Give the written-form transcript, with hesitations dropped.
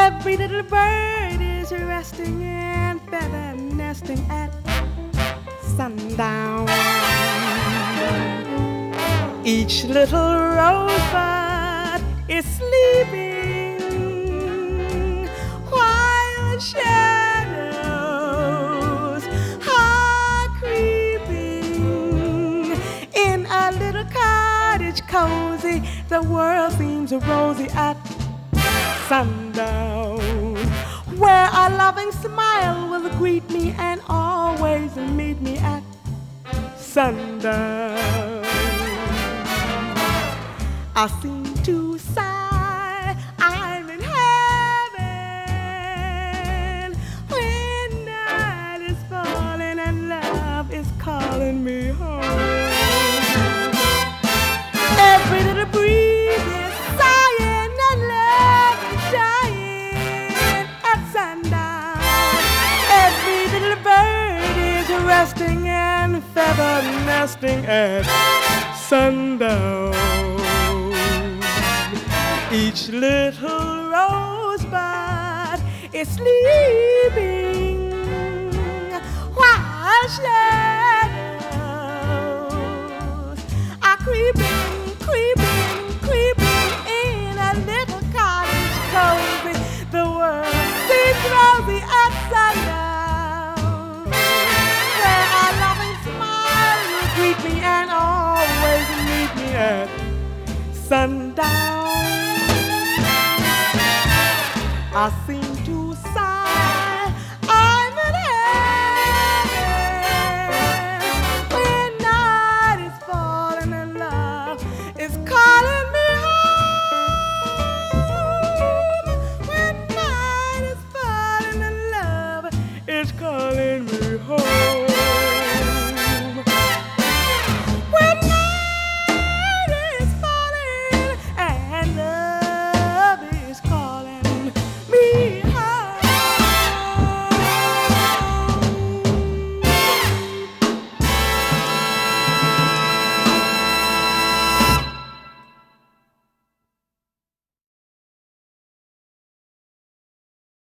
Every little bird is resting and feather nesting at sundown. Each little rosebud is sleeping while shadows are creeping in a little cottage cozy. The world seems rosy at sundown, where a loving smile will greet me and always meet me at sundown. I seem to sigh, I'm in heaven, when night is falling and love is calling me home. Every little breeze is sighing and love is dying at sundown. Every little bird is resting and feather nesting at sundown. Each little rosebud is sleeping while shadows are creeping, creeping, creeping in a little cottage cozy. The world seems rosy at sundown, where a loving smile will greet me and always meet me at sundown. I seem to sigh.